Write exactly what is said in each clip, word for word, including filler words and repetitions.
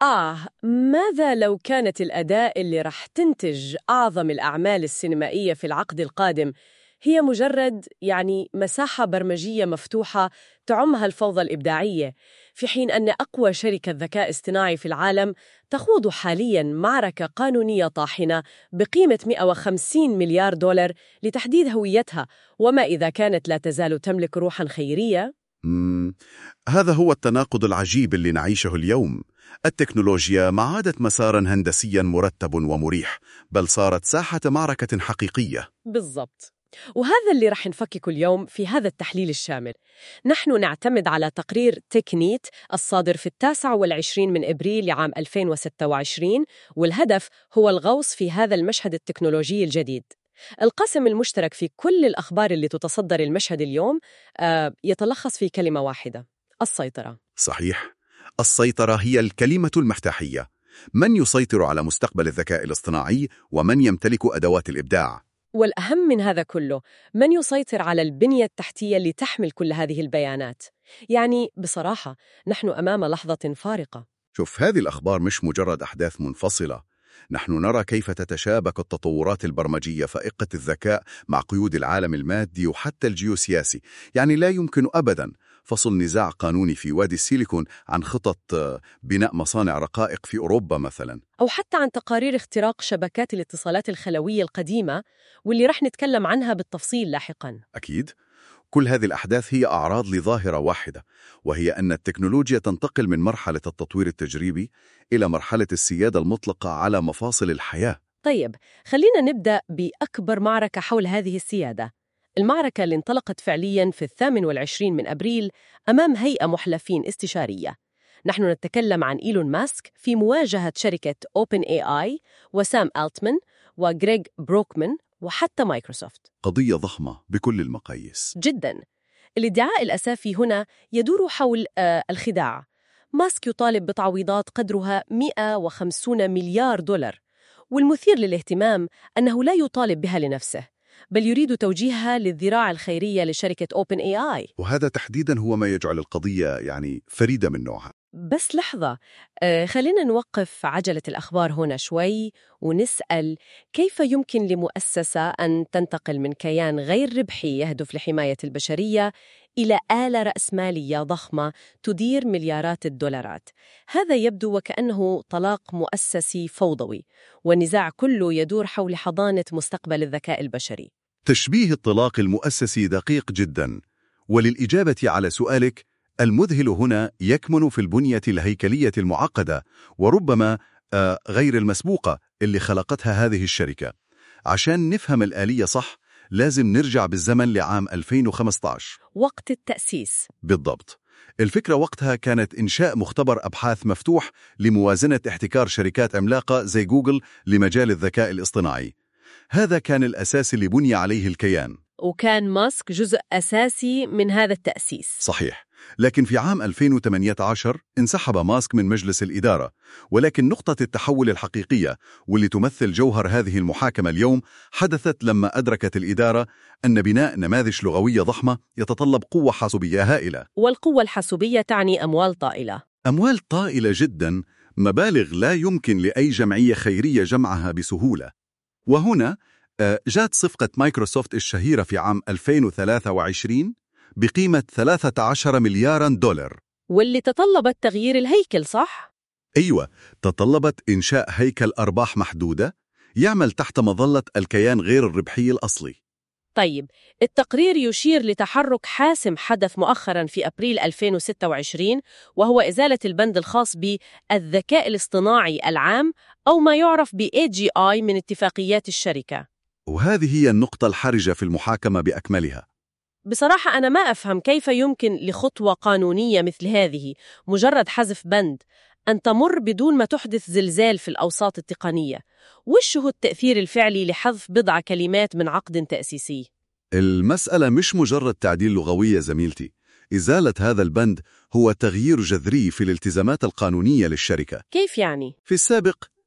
آه، ماذا لو كانت الأداة اللي رح تنتج أعظم الأعمال السينمائية في العقد القادم هي مجرد يعني مساحة برمجية مفتوحة تعمها الفوضى الإبداعية، في حين أن أقوى شركة ذكاء اصطناعي في العالم تخوض حالياً معركة قانونية طاحنة بقيمة مئة وخمسين مليار دولار لتحديد هويتها، وما إذا كانت لا تزال تملك روحاً خيرية؟ مم. هذا هو التناقض العجيب اللي نعيشه اليوم. التكنولوجيا ما عادت مساراً هندسياً مرتب ومريح، بل صارت ساحة معركة حقيقية. بالضبط. وهذا اللي رح نفككه اليوم في هذا التحليل الشامل. نحن نعتمد على تقرير تكنيت الصادر في التاسع والعشرين من إبريل لعام ألفين وستة وعشرين، والهدف هو الغوص في هذا المشهد التكنولوجي الجديد. القسم المشترك في كل الأخبار اللي تتصدر المشهد اليوم آه يتلخص في كلمة واحدة: السيطرة. صحيح، السيطرة هي الكلمة المفتاحية. من يسيطر على مستقبل الذكاء الاصطناعي ومن يمتلك أدوات الإبداع؟ والأهم من هذا كله، من يسيطر على البنية التحتية اللي تحمل كل هذه البيانات؟ يعني بصراحة نحن أمام لحظة فارقة. شوف، هذه الأخبار مش مجرد أحداث منفصلة. نحن نرى كيف تتشابك التطورات البرمجية فائقة الذكاء مع قيود العالم المادي وحتى الجيوسياسي. يعني لا يمكن أبداً فصل نزاع قانوني في وادي السيليكون عن خطط بناء مصانع رقائق في أوروبا مثلاً، أو حتى عن تقارير اختراق شبكات الاتصالات الخلوية القديمة واللي رح نتكلم عنها بالتفصيل لاحقاً. أكيد. كل هذه الأحداث هي أعراض لظاهرة واحدة، وهي أن التكنولوجيا تنتقل من مرحلة التطوير التجريبي إلى مرحلة السيادة المطلقة على مفاصل الحياة. طيب، خلينا نبدأ بأكبر معركة حول هذه السيادة، المعركة اللي انطلقت فعلياً في الثامن والعشرين من أبريل أمام هيئة محلفين استشارية. نحن نتكلم عن إيلون ماسك في مواجهة شركة أوبن إيه آي وسام ألتمان وغريغ بروكمان وحتى مايكروسوفت. قضية ضخمة بكل المقاييس. جداً. الادعاء الأساسي هنا يدور حول آه الخداع. ماسك يطالب بتعويضات قدرها مئة وخمسين مليار دولار، والمثير للاهتمام أنه لا يطالب بها لنفسه، بل يريد توجيهها للذراع الخيرية لشركة أوبن إيه آي. وهذا تحديداً هو ما يجعل القضية يعني فريدة من نوعها. بس لحظة، آه خلينا نوقف عجلة الأخبار هنا شوي ونسأل: كيف يمكن لمؤسسة أن تنتقل من كيان غير ربحي يهدف لحماية البشرية إلى آلة رأسمالية ضخمة تدير مليارات الدولارات؟ هذا يبدو وكأنه طلاق مؤسسي فوضوي، والنزاع كله يدور حول حضانة مستقبل الذكاء البشري. تشبيه الطلاق المؤسسي دقيق جداً، وللإجابة على سؤالك، المذهل هنا يكمن في البنية الهيكلية المعقدة وربما آه غير المسبوقة اللي خلقتها هذه الشركة. عشان نفهم الآلية صح، لازم نرجع بالزمن لعام ألفين وخمسة عشر، وقت التأسيس. بالضبط. الفكرة وقتها كانت إنشاء مختبر أبحاث مفتوح لموازنة احتكار شركات عملاقة زي جوجل لمجال الذكاء الاصطناعي. هذا كان الأساس اللي بني عليه الكيان، وكان ماسك جزء أساسي من هذا التأسيس. صحيح. لكن في عام ألفين وثمانية عشر انسحب ماسك من مجلس الإدارة، ولكن نقطة التحول الحقيقية واللي تمثل جوهر هذه المحاكمة اليوم حدثت لما أدركت الإدارة أن بناء نماذج لغوية ضخمة يتطلب قوة حاسوبية هائلة. والقوة الحاسوبية تعني أموال طائلة. أموال طائلة جداً، مبالغ لا يمكن لأي جمعية خيرية جمعها بسهولة. وهنا جاءت صفقة مايكروسوفت الشهيرة في عام ألفين وثلاثة وعشرين بقيمة ثلاثة عشر ملياراً دولار، واللي تطلبت تغيير الهيكل، صح؟ أيوة، تطلبت إنشاء هيكل أرباح محدودة يعمل تحت مظلة الكيان غير الربحي الأصلي. طيب، التقرير يشير لتحرك حاسم حدث مؤخراً في أبريل ألفين وستة وعشرين، وهو إزالة البند الخاص بالذكاء الاصطناعي العام أو ما يعرف ب إيه جي آي من اتفاقيات الشركة. وهذه هي النقطة الحرجة في المحاكمة بأكملها. بصراحة أنا ما أفهم كيف يمكن لخطوة قانونية مثل هذه، مجرد حذف بند، أن تمر بدون ما تحدث زلزال في الأوساط التقنية. وش هو التأثير الفعلي لحذف بضع كلمات من عقد تأسيسي؟ المسألة مش مجرد تعديل لغوي يا زميلتي. إزالة هذا البند هو تغيير جذري في الالتزامات القانونية للشركة. كيف يعني؟ في السابق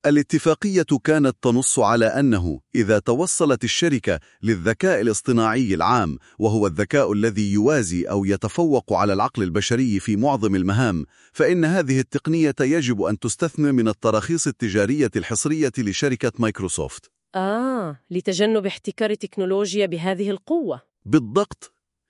الاتفاقية كانت تنص على أنه إذا توصلت الشركة للذكاء الاصطناعي العام، وهو الذكاء الذي يوازي أو يتفوق على العقل البشري في معظم المهام، فإن هذه التقنية يجب أن تستثنى من التراخيص التجارية الحصرية لشركة مايكروسوفت. آه، لتجنب احتكار تكنولوجيا بهذه القوة. بالضبط.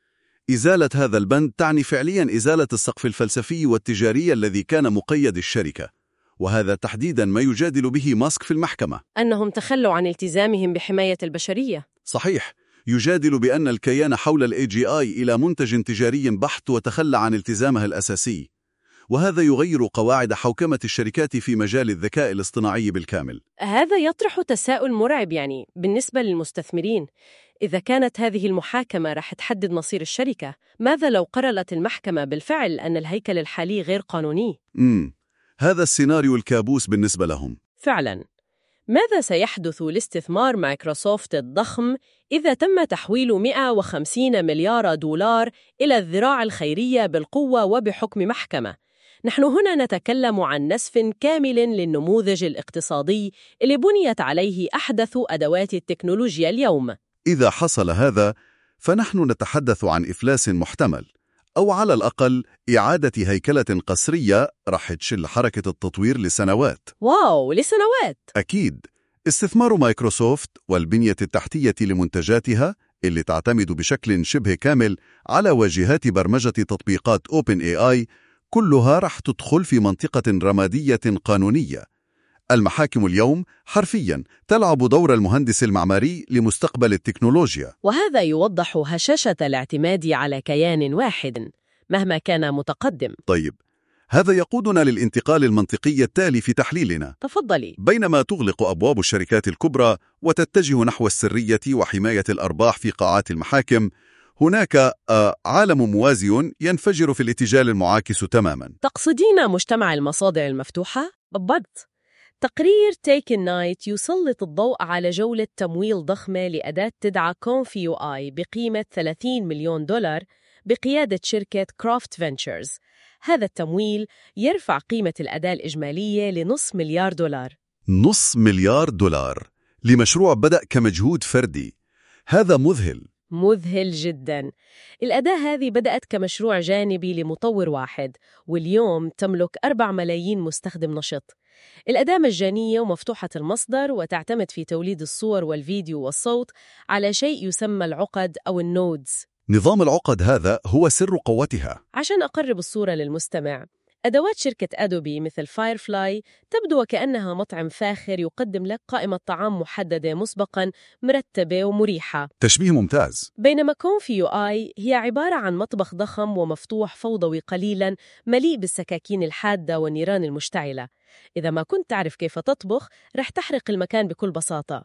إزالة هذا البند تعني فعلياً إزالة السقف الفلسفي والتجاري الذي كان مقيد الشركة، وهذا تحديداً ما يجادل به ماسك في المحكمة. أنهم تخلوا عن التزامهم بحماية البشرية. صحيح، يجادل بأن الكيان حول ال إيه جي آي إلى منتج تجاري بحت وتخلى عن التزامها الأساسي، وهذا يغير قواعد حوكمة الشركات في مجال الذكاء الاصطناعي بالكامل. هذا يطرح تساؤل مرعب يعني بالنسبة للمستثمرين. إذا كانت هذه المحاكمة رح تحدد مصير الشركة، ماذا لو قررت المحكمة بالفعل أن الهيكل الحالي غير قانوني؟ امم هذا السيناريو الكابوس بالنسبة لهم. فعلاً. ماذا سيحدث لاستثمار مايكروسوفت الضخم إذا تم تحويل مئة وخمسين مليار دولار إلى الذراع الخيرية بالقوة وبحكم محكمة؟ نحن هنا نتكلم عن نسف كامل للنموذج الاقتصادي اللي بنيت عليه أحدث أدوات التكنولوجيا اليوم. إذا حصل هذا، فنحن نتحدث عن إفلاس محتمل، أو على الأقل إعادة هيكلة قسرية رح تشل حركة التطوير لسنوات. واو، لسنوات! أكيد. استثمار مايكروسوفت والبنية التحتية لمنتجاتها اللي تعتمد بشكل شبه كامل على واجهات برمجة تطبيقات أوبن إيه آي كلها رح تدخل في منطقة رمادية قانونية. المحاكم اليوم حرفياً تلعب دور المهندس المعماري لمستقبل التكنولوجيا، وهذا يوضح هشاشة الاعتماد على كيان واحد مهما كان متقدم. طيب، هذا يقودنا للانتقال المنطقي التالي في تحليلنا. تفضلي. بينما تغلق أبواب الشركات الكبرى وتتجه نحو السرية وحماية الأرباح في قاعات المحاكم، هناك عالم موازي ينفجر في الاتجاه المعاكس تماماً. تقصدين مجتمع المصادر المفتوحة؟ بالضبط. تقرير تيك النايت يسلط الضوء على جولة تمويل ضخمة لأداة تدعى كونفيو آي بقيمة ثلاثين مليون دولار بقيادة شركة كرافت فينتشرز. هذا التمويل يرفع قيمة الأداة الإجمالية لنصف مليار دولار. نصف مليار دولار لمشروع بدأ كمجهود فردي. هذا مذهل. مذهل جداً. الأداة هذه بدأت كمشروع جانبي لمطور واحد، واليوم تملك أربعة ملايين مستخدم نشط. الأداة مجانية ومفتوحة المصدر، وتعتمد في توليد الصور والفيديو والصوت على شيء يسمى العقد أو النودز. نظام العقد هذا هو سر قوتها. عشان أقرب الصورة للمستمع، أدوات شركة أدوبي مثل فايرفلاي تبدو وكأنها مطعم فاخر يقدم لك قائمة طعام محددة مسبقاً مرتبة ومريحة. تشبيه ممتاز. بينما كونفيو آي هي عبارة عن مطبخ ضخم ومفتوح فوضوي قليلاً، مليء بالسكاكين الحادة والنيران المشتعلة. إذا ما كنت تعرف كيف تطبخ، رح تحرق المكان بكل بساطة.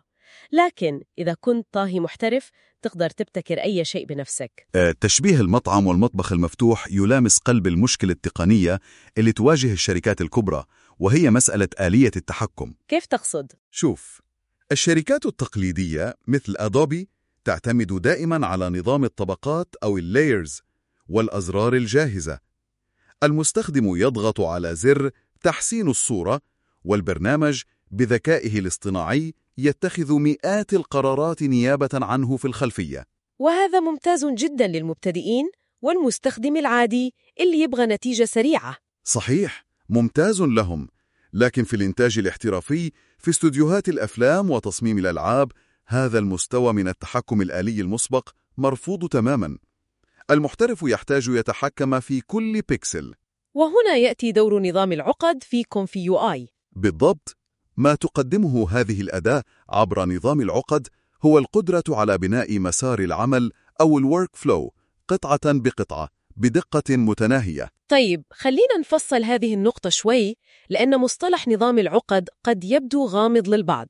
لكن إذا كنت طاهي محترف، تقدر تبتكر أي شيء بنفسك. تشبيه المطعم والمطبخ المفتوح يلامس قلب المشكلة التقنية اللي تواجه الشركات الكبرى، وهي مسألة آلية التحكم. كيف تقصد؟ شوف، الشركات التقليدية مثل أدوبي تعتمد دائماً على نظام الطبقات أو اللايرز والأزرار الجاهزة. المستخدم يضغط على زر تحسين الصورة، والبرنامج بذكائه الاصطناعي يتخذ مئات القرارات نيابة عنه في الخلفية. وهذا ممتاز جداً للمبتدئين والمستخدم العادي اللي يبغى نتيجة سريعة. صحيح، ممتاز لهم. لكن في الإنتاج الاحترافي، في استوديوهات الأفلام وتصميم الألعاب، هذا المستوى من التحكم الآلي المسبق مرفوض تماماً. المحترف يحتاج يتحكم في كل بيكسل. وهنا يأتي دور نظام العقد في كونفيو آي. بالضبط. ما تقدمه هذه الأداة عبر نظام العقد هو القدرة على بناء مسار العمل أو الورك فلو قطعة بقطعة بدقة متناهية. طيب، خلينا نفصل هذه النقطة شوي، لأن مصطلح نظام العقد قد يبدو غامض للبعض.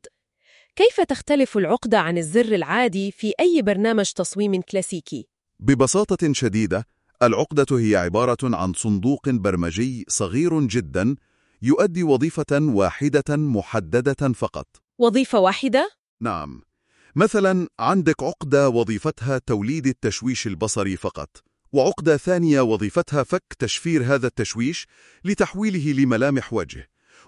كيف تختلف العقدة عن الزر العادي في أي برنامج تصميم كلاسيكي؟ ببساطة شديدة، العقدة هي عبارة عن صندوق برمجي صغير جداً يؤدي وظيفة واحدة محددة فقط. وظيفة واحدة؟ نعم. مثلاً عندك عقدة وظيفتها توليد التشويش البصري فقط، وعقدة ثانية وظيفتها فك تشفير هذا التشويش لتحويله لملامح وجه،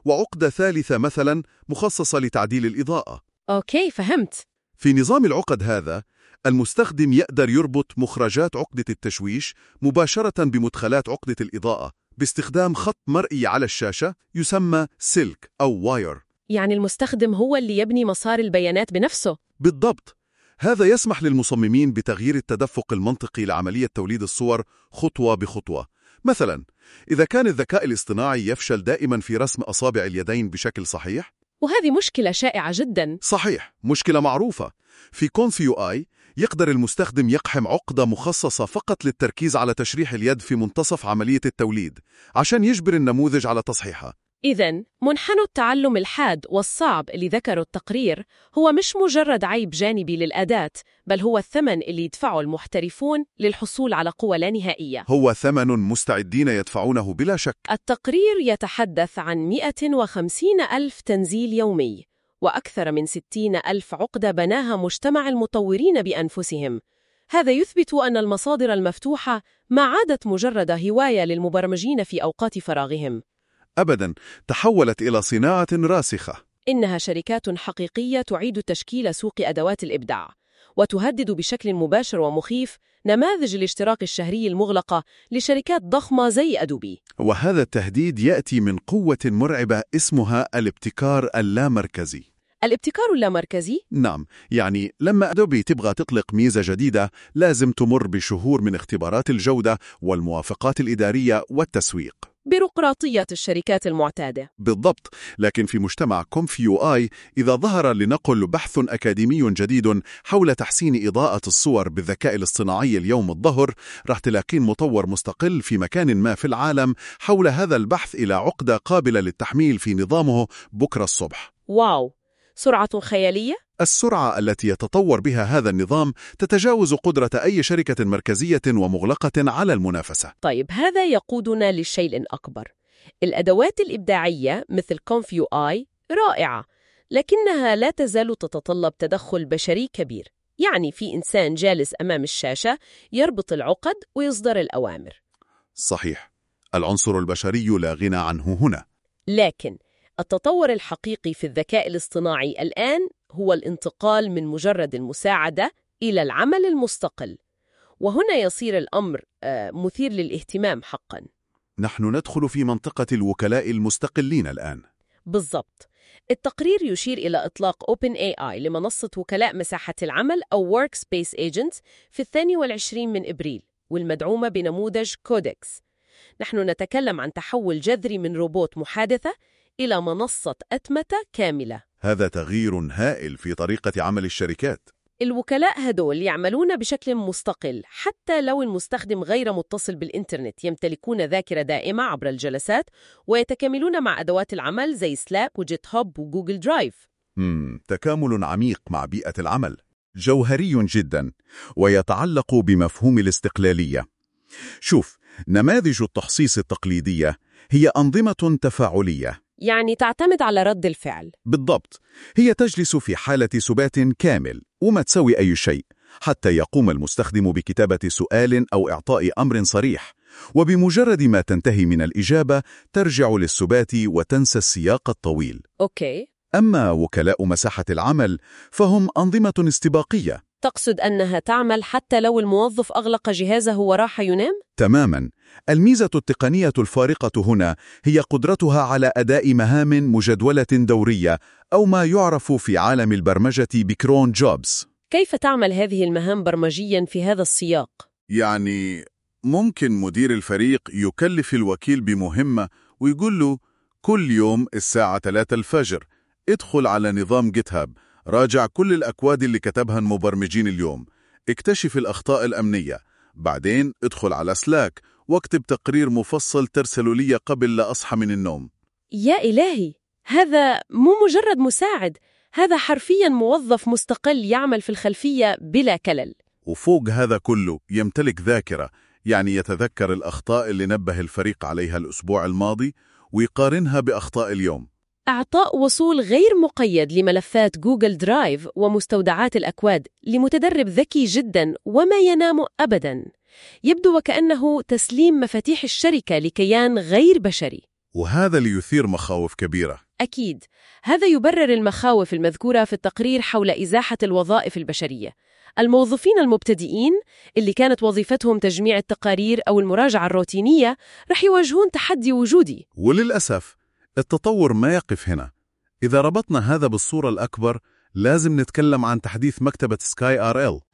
وعقدة ثالثة مثلا مخصصة لتعديل الإضاءة. أوكي، فهمت. في نظام العقد هذا، المستخدم يقدر يربط مخرجات عقدة التشويش مباشرة بمدخلات عقدة الإضاءة باستخدام خط مرئي على الشاشة يسمى سلك أو واير. يعني المستخدم هو اللي يبني مسار البيانات بنفسه؟ بالضبط. هذا يسمح للمصممين بتغيير التدفق المنطقي لعملية توليد الصور خطوة بخطوة. مثلا، إذا كان الذكاء الاصطناعي يفشل دائما في رسم أصابع اليدين بشكل صحيح. وهذه مشكلة شائعة جدا. صحيح، مشكلة معروفة. في كونفيو آي يقدر المستخدم يقحم عقدة مخصصة فقط للتركيز على تشريح اليد في منتصف عملية التوليد عشان يجبر النموذج على تصحيحها. إذن منحنى التعلم الحاد والصعب اللي ذكره التقرير هو مش مجرد عيب جانبي للأداة، بل هو الثمن اللي يدفعه المحترفون للحصول على قوة لا نهائية. هو ثمن مستعدين يدفعونه بلا شك. التقرير يتحدث عن مئة وخمسين ألف تنزيل يومي، وأكثر من ستين ألف عقدة بناها مجتمع المطورين بأنفسهم. هذا يثبت أن المصادر المفتوحة ما عادت مجرد هواية للمبرمجين في أوقات فراغهم. أبداً، تحولت إلى صناعة راسخة. إنها شركات حقيقية تعيد تشكيل سوق أدوات الإبداع، وتهدد بشكل مباشر ومخيف نماذج الاشتراك الشهري المغلقة لشركات ضخمة زي أدوبي. وهذا التهديد يأتي من قوة مرعبة اسمها الابتكار اللامركزي. الابتكار اللامركزي؟ نعم، يعني لما أدوبي تبغى تطلق ميزة جديدة لازم تمر بشهور من اختبارات الجودة والموافقات الإدارية والتسويق. بيروقراطية الشركات المعتادة. بالضبط. لكن في مجتمع كونفيو آي، إذا ظهر لنقل بحث أكاديمي جديد حول تحسين إضاءة الصور بالذكاء الاصطناعي اليوم الظهر، راح تلاقين مطور مستقل في مكان ما في العالم حول هذا البحث إلى عقدة قابلة للتحميل في نظامه بكرة الصبح. واو، سرعة خيالية؟ السرعة التي يتطور بها هذا النظام تتجاوز قدرة أي شركة مركزية ومغلقة على المنافسة. طيب، هذا يقودنا للشيء الأكبر. الأدوات الإبداعية مثل كونفيو آي رائعة، لكنها لا تزال تتطلب تدخل بشري كبير. يعني في إنسان جالس أمام الشاشة يربط العقد ويصدر الأوامر. صحيح، العنصر البشري لا غنى عنه هنا. لكن التطور الحقيقي في الذكاء الاصطناعي الآن هو الانتقال من مجرد المساعدة إلى العمل المستقل، وهنا يصير الأمر مثير للاهتمام حقاً. نحن ندخل في منطقة الوكلاء المستقلين الآن. بالضبط. التقرير يشير إلى إطلاق أوبن إيه آي لمنصة وكلاء مساحة العمل أو Workspace Agents في الثاني والعشرين من إبريل، والمدعومة بنموذج كودكس. نحن نتكلم عن تحول جذري من روبوت محادثة إلى منصة أتمتة كاملة. هذا تغيير هائل في طريقة عمل الشركات. الوكلاء هدول يعملون بشكل مستقل حتى لو المستخدم غير متصل بالإنترنت، يمتلكون ذاكرة دائمة عبر الجلسات، ويتكاملون مع أدوات العمل زي سلاك وجيت هاب وجوجل درايف. مم، تكامل عميق مع بيئة العمل، جوهري جدا، ويتعلق بمفهوم الاستقلالية. شوف، نماذج التخصيص التقليدية هي أنظمة تفاعلية، يعني تعتمد على رد الفعل. بالضبط. هي تجلس في حالة سبات كامل وما تسوي أي شيء حتى يقوم المستخدم بكتابة سؤال أو إعطاء أمر صريح، وبمجرد ما تنتهي من الإجابة ترجع للسبات وتنسى السياق الطويل. أوكي. أما وكلاء مساحة العمل فهم أنظمة استباقية. تقصد أنها تعمل حتى لو الموظف أغلق جهازه وراح ينام؟ تماماً. الميزة التقنية الفارقة هنا هي قدرتها على أداء مهام مجدولة دورية، أو ما يعرف في عالم البرمجة بكرون جوبز. كيف تعمل هذه المهام برمجياً في هذا السياق؟ يعني ممكن مدير الفريق يكلف الوكيل بمهمة ويقول له كل يوم الساعة ثلاثة الفجر ادخل على نظام جيت هاب، راجع كل الأكواد اللي كتبها المبرمجين اليوم، اكتشف الأخطاء الأمنية، بعدين ادخل على سلاك واكتب تقرير مفصل ترسله لي قبل لا أصحى من النوم. يا إلهي، هذا مو مجرد مساعد، هذا حرفياً موظف مستقل يعمل في الخلفية بلا كلل. وفوق هذا كله يمتلك ذاكرة، يعني يتذكر الأخطاء اللي نبه الفريق عليها الأسبوع الماضي ويقارنها بأخطاء اليوم. إعطاء وصول غير مقيد لملفات جوجل درايف ومستودعات الأكواد لمتدرب ذكي جداً وما ينام أبداً. يبدو وكأنه تسليم مفاتيح الشركة لكيان غير بشري. وهذا ليثير مخاوف كبيرة. أكيد، هذا يبرر المخاوف المذكورة في التقرير حول إزاحة الوظائف البشرية. الموظفين المبتدئين اللي كانت وظيفتهم تجميع التقارير أو المراجعة الروتينية رح يواجهون تحدي وجودي. وللأسف التطور ما يقف هنا. إذا ربطنا هذا بالصورة الأكبر لازم نتكلم عن تحديث مكتبة سكاي آر إل.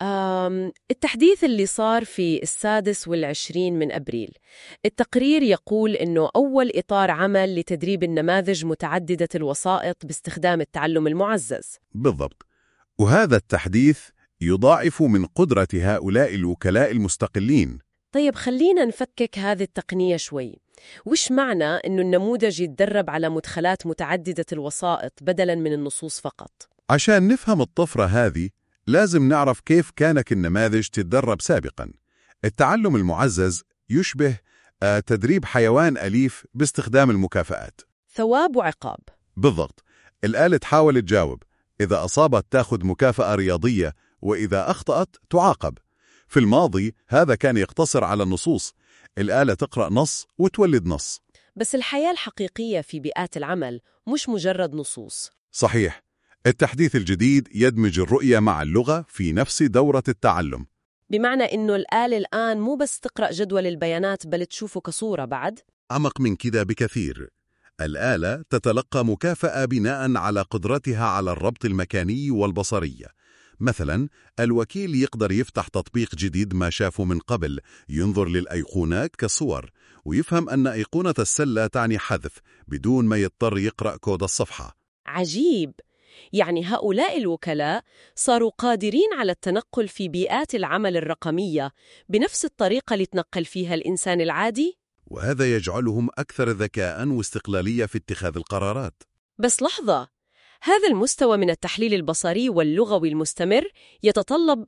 التحديث اللي صار في السادس والعشرين من أبريل. التقرير يقول إنه أول إطار عمل لتدريب النماذج متعددة الوسائط باستخدام التعلم المعزز. بالضبط. وهذا التحديث يضاعف من قدرة هؤلاء الوكلاء المستقلين. طيب خلينا نفكك هذه التقنية شوي. وش معنى إنه النموذج يتدرب على مدخلات متعددة الوسائط بدلاً من النصوص فقط؟ عشان نفهم الطفرة هذه لازم نعرف كيف كانت النماذج تتدرب سابقاً. التعلم المعزز يشبه آه تدريب حيوان أليف باستخدام المكافآت. ثواب وعقاب. بالضبط. الآلة تحاول تجاوب، إذا أصابت تأخذ مكافأة رياضية، وإذا أخطأت تعاقب. في الماضي هذا كان يقتصر على النصوص، الآلة تقرأ نص وتولد نص. بس الحياة الحقيقية في بيئات العمل مش مجرد نصوص. صحيح. التحديث الجديد يدمج الرؤية مع اللغة في نفس دورة التعلم. بمعنى إنه الآلة الآن مو بس تقرأ جدول البيانات بل تشوفه كصورة بعد. أعمق من كده بكثير. الآلة تتلقى مكافأة بناء على قدرتها على الربط المكاني والبصري. مثلا الوكيل يقدر يفتح تطبيق جديد ما شافه من قبل، ينظر للأيقونات كصور، ويفهم أن أيقونة السلة تعني حذف بدون ما يضطر يقرأ كود الصفحة. عجيب. يعني هؤلاء الوكلاء صاروا قادرين على التنقل في بيئات العمل الرقمية بنفس الطريقة اللي تنقل فيها الإنسان العادي؟ وهذا يجعلهم أكثر ذكاء واستقلالية في اتخاذ القرارات. بس لحظة، هذا المستوى من التحليل البصري واللغوي المستمر يتطلب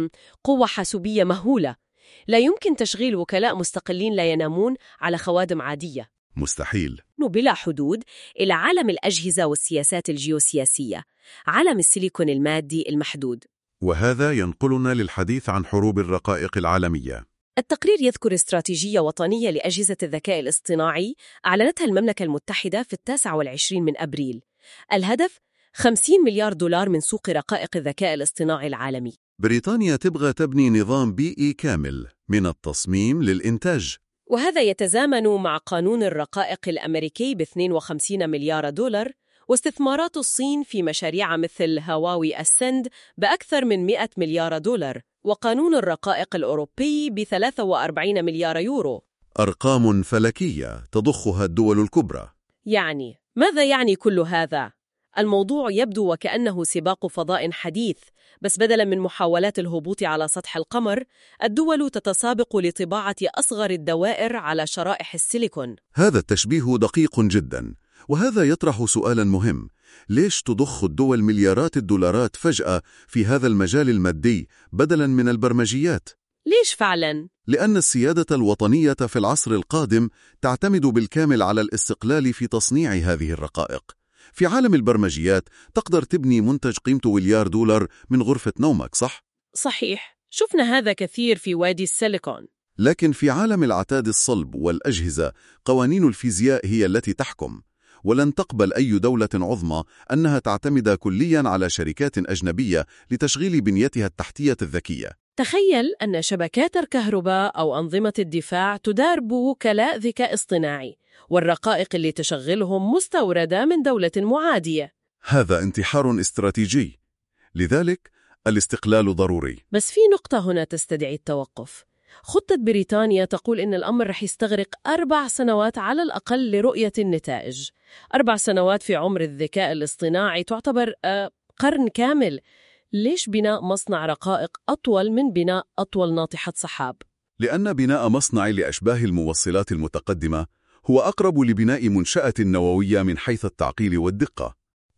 قوة حاسوبية مهولة. لا يمكن تشغيل وكلاء مستقلين لا ينامون على خوادم عادية. مستحيل. بلا حدود إلى عالم الأجهزة والسياسات الجيوسياسية، عالم السيليكون المادي المحدود. وهذا ينقلنا للحديث عن حروب الرقائق العالمية. التقرير يذكر استراتيجية وطنية لأجهزة الذكاء الاصطناعي أعلنتها المملكة المتحدة في التاسع والعشرين من أبريل. الهدف خمسين مليار دولار من سوق رقائق الذكاء الاصطناعي العالمي. بريطانيا تبغى تبني نظام بيئي كامل من التصميم للإنتاج، وهذا يتزامن مع قانون الرقائق الأمريكي ب اثنين وخمسين مليار دولار، واستثمارات الصين في مشاريع مثل هواوي السند بأكثر من مئة مليار دولار، وقانون الرقائق الأوروبي ب ثلاثة وأربعين مليار يورو. أرقام فلكية تضخها الدول الكبرى. يعني ماذا يعني كل هذا؟ الموضوع يبدو وكأنه سباق فضاء حديث، بس بدلاً من محاولات الهبوط على سطح القمر، الدول تتسابق لطباعة أصغر الدوائر على شرائح السيليكون. هذا التشبيه دقيق جداً، وهذا يطرح سؤالاً مهم. ليش تضخ الدول مليارات الدولارات فجأة في هذا المجال المادي بدلاً من البرمجيات؟ ليش فعلاً؟ لأن السيادة الوطنية في العصر القادم تعتمد بالكامل على الاستقلال في تصنيع هذه الرقائق. في عالم البرمجيات تقدر تبني منتج قيمته مليار دولار من غرفة نومك، صح؟ صحيح، شفنا هذا كثير في وادي السيليكون. لكن في عالم العتاد الصلب والأجهزة قوانين الفيزياء هي التي تحكم، ولن تقبل أي دولة عظمى أنها تعتمد كلياً على شركات أجنبية لتشغيل بنيتها التحتية الذكية. تخيل أن شبكات الكهرباء أو أنظمة الدفاع تدار بوكلاء ذكاء اصطناعي، والرقائق اللي تشغلهم مستوردة من دولة معادية. هذا انتحار استراتيجي، لذلك الاستقلال ضروري. بس في نقطة هنا تستدعي التوقف. خطة بريطانيا تقول إن الأمر رح يستغرق أربع سنوات على الأقل لرؤية النتائج. أربع سنوات في عمر الذكاء الاصطناعي تعتبر آه قرن كامل. ليش بناء مصنع رقائق أطول من بناء أطول ناطحة سحاب؟ لأن بناء مصنع لأشباه الموصلات المتقدمة هو أقرب لبناء منشأة نووية من حيث التعقيل والدقة.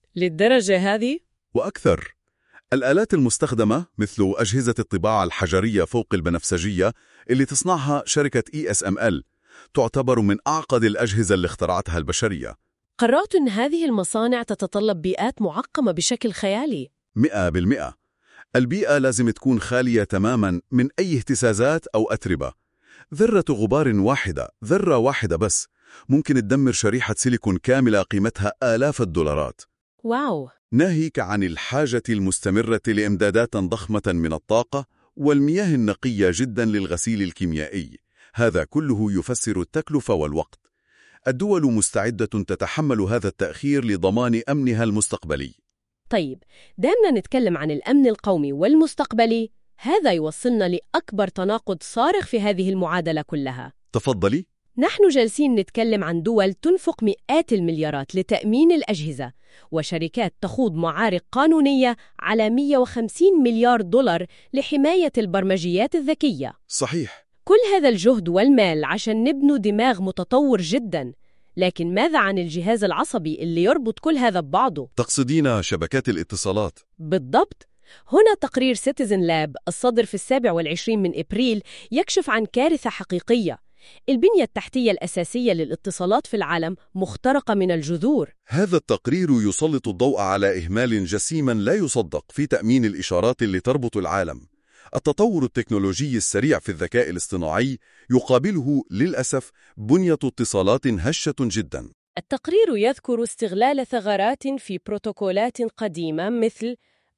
للدرجة هذه؟ وأكثر. الآلات المستخدمة مثل أجهزة الطباعة الحجرية فوق البنفسجية اللي تصنعها شركة إي إس إم إل تعتبر من أعقد الأجهزة اللي اخترعتها البشرية. قرأت أن هذه المصانع تتطلب بيئات معقمة بشكل خيالي. مئة بالمئة. البيئة لازم تكون خالية تماماً من أي اهتزازات أو أتربة. ذرة غبار واحدة، ذرة واحدة بس، ممكن تدمر شريحة سيليكون كاملة قيمتها آلاف الدولارات. واو. ناهيك عن الحاجة المستمرة لإمدادات ضخمة من الطاقة والمياه النقية جدا للغسيل الكيميائي. هذا كله يفسر التكلفة والوقت. الدول مستعدة تتحمل هذا التأخير لضمان أمنها المستقبلي. طيب، دامنا نتكلم عن الأمن القومي والمستقبلي، هذا يوصلنا لأكبر تناقض صارخ في هذه المعادلة كلها. تفضلي. نحن جالسين نتكلم عن دول تنفق مئات المليارات لتأمين الأجهزة، وشركات تخوض معارك قانونية على مئة وخمسين مليار دولار لحماية البرمجيات الذكية. صحيح. كل هذا الجهد والمال عشان نبنوا دماغ متطور جداً، لكن ماذا عن الجهاز العصبي اللي يربط كل هذا ببعضه؟ تقصدين شبكات الاتصالات؟ بالضبط. هنا تقرير سيتيزن لاب الصادر في السابع والعشرين من إبريل يكشف عن كارثة حقيقية. البنية التحتية الأساسية للاتصالات في العالم مخترقة من الجذور. هذا التقرير يسلط الضوء على إهمال جسيما لا يصدق في تأمين الإشارات اللي تربط العالم. التطور التكنولوجي السريع في الذكاء الاصطناعي يقابله للأسف بنية اتصالات هشة جدا. التقرير يذكر استغلال ثغرات في بروتوكولات قديمة مثل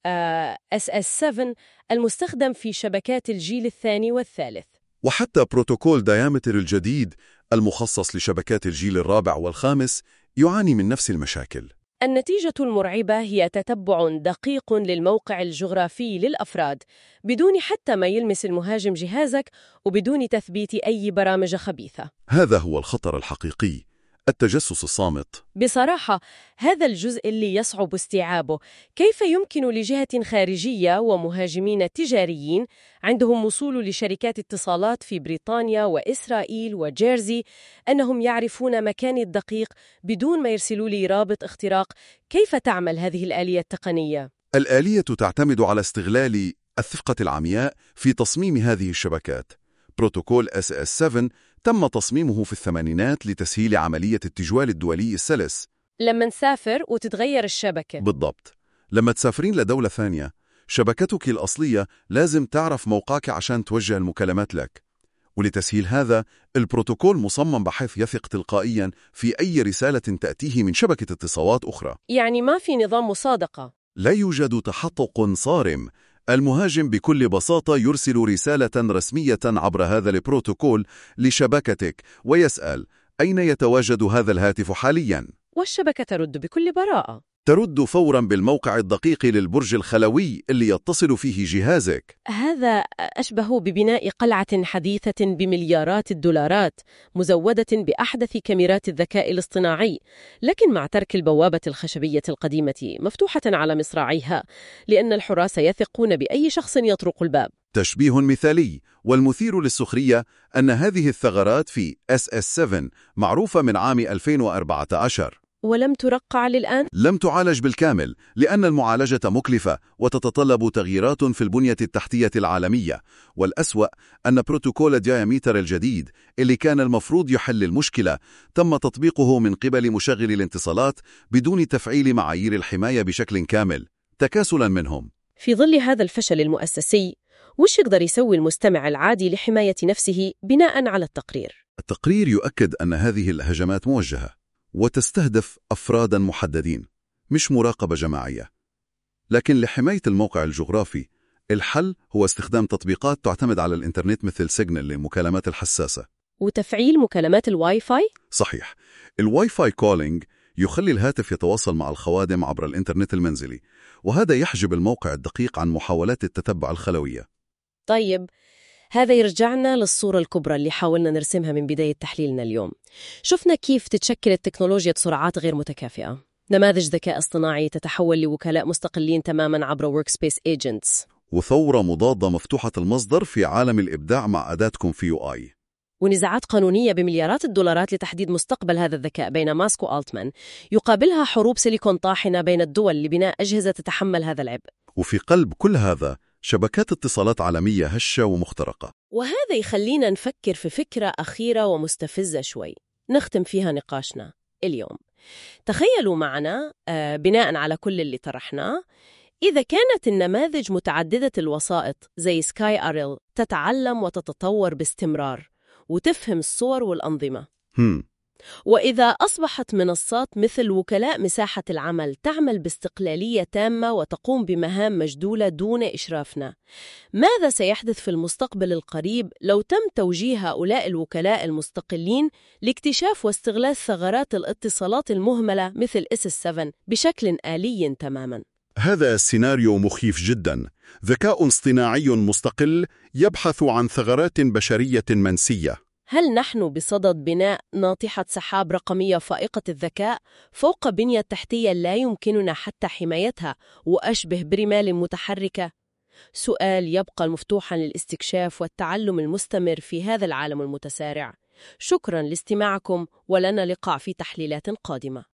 إس إس سبعة المستخدم في شبكات الجيل الثاني والثالث، وحتى بروتوكول دايامتر الجديد المخصص لشبكات الجيل الرابع والخامس يعاني من نفس المشاكل. النتيجة المرعبة هي تتبع دقيق للموقع الجغرافي للأفراد بدون حتى ما يلمس المهاجم جهازك وبدون تثبيت أي برامج خبيثة. هذا هو الخطر الحقيقي، التجسس الصامت. بصراحة هذا الجزء اللي يصعب استيعابه. كيف يمكن لجهة خارجية ومهاجمين تجاريين عندهم وصول لشركات اتصالات في بريطانيا وإسرائيل وجيرزي أنهم يعرفون مكاني الدقيق بدون ما يرسلوا لي رابط اختراق؟ كيف تعمل هذه الآلية التقنية؟ الآلية تعتمد على استغلال الثقة العمياء في تصميم هذه الشبكات. بروتوكول إس إس سبعة تم تصميمه في الثمانينات لتسهيل عملية التجوال الدولي السلس. لما نسافر وتتغير الشبكة. بالضبط. لما تسافرين لدولة ثانية، شبكتك الأصلية لازم تعرف موقعك عشان توجه المكالمات لك. ولتسهيل هذا، البروتوكول مصمم بحيث يثق تلقائياً في أي رسالة تأتيه من شبكة اتصالات أخرى. يعني ما في نظام مصادقة. لا يوجد تحقق صارم. المهاجم بكل بساطة يرسل رسالة رسمية عبر هذا البروتوكول لشبكتك ويسأل: أين يتواجد هذا الهاتف حالياً؟ والشبكة ترد بكل براءة. ترد فوراً بالموقع الدقيق للبرج الخلوي اللي يتصل فيه جهازك. هذا أشبه ببناء قلعة حديثة بمليارات الدولارات مزودة بأحدث كاميرات الذكاء الاصطناعي، لكن مع ترك البوابة الخشبية القديمة مفتوحة على مصراعيها، لأن الحراس يثقون بأي شخص يطرق الباب. تشبيه مثالي، والمثير للسخرية أن هذه الثغرات في إس إس سبعة معروفة من عام ألفين وأربعة عشر. ولم ترقع للآن؟ لم تعالج بالكامل، لأن المعالجة مكلفة وتتطلب تغييرات في البنية التحتية العالمية. والأسوأ أن بروتوكول دايامتر الجديد اللي كان المفروض يحل المشكلة تم تطبيقه من قبل مشغل الاتصالات بدون تفعيل معايير الحماية بشكل كامل، تكاسلا منهم. في ظل هذا الفشل المؤسسي، وش يقدر يسوي المستمع العادي لحماية نفسه بناء على التقرير؟ التقرير يؤكد أن هذه الهجمات موجهة وتستهدف أفراداً محددين، مش مراقبة جماعية. لكن لحماية الموقع الجغرافي، الحل هو استخدام تطبيقات تعتمد على الإنترنت مثل سيجنال للمكالمات الحساسة. وتفعيل مكالمات الواي فاي؟ صحيح. الواي فاي كولينج يخلي الهاتف يتواصل مع الخوادم عبر الإنترنت المنزلي، وهذا يحجب الموقع الدقيق عن محاولات التتبع الخلوية. طيب، هذا يرجعنا للصورة الكبرى اللي حاولنا نرسمها من بداية تحليلنا اليوم. شفنا كيف تتشكل التكنولوجيا بسرعات غير متكافئة، نماذج ذكاء اصطناعي تتحول لوكلاء مستقلين تماماً عبر Workspace Agents، وثورة مضادة مفتوحة المصدر في عالم الإبداع مع أداة كونفيو آي، ونزاعات قانونية بمليارات الدولارات لتحديد مستقبل هذا الذكاء بين ماسك وألتمان، يقابلها حروب سيليكون طاحنة بين الدول لبناء أجهزة تتحمل هذا العبء. وفي قلب كل هذا شبكات اتصالات عالمية هشة ومخترقة. وهذا يخلينا نفكر في فكرة أخيرة ومستفزة شوي نختم فيها نقاشنا اليوم. تخيلوا معنا آه بناء على كل اللي طرحناه، إذا كانت النماذج متعددة الوسائط زي سكاي أريل تتعلم وتتطور باستمرار وتفهم الصور والأنظمة، هم. وإذا أصبحت منصات مثل وكلاء مساحة العمل تعمل باستقلالية تامة وتقوم بمهام مجدولة دون إشرافنا، ماذا سيحدث في المستقبل القريب لو تم توجيه هؤلاء الوكلاء المستقلين لاكتشاف واستغلال ثغرات الاتصالات المهملة مثل إس إس سبعة بشكل آلي تماماً؟ هذا السيناريو مخيف جدا. ذكاء اصطناعي مستقل يبحث عن ثغرات بشرية منسية. هل نحن بصدد بناء ناطحة سحاب رقمية فائقة الذكاء فوق بنية تحتية لا يمكننا حتى حمايتها وأشبه برمال متحركة؟ سؤال يبقى مفتوحاً للاستكشاف والتعلم المستمر في هذا العالم المتسارع. شكراً لاستماعكم، ولنا لقاء في تحليلات قادمة.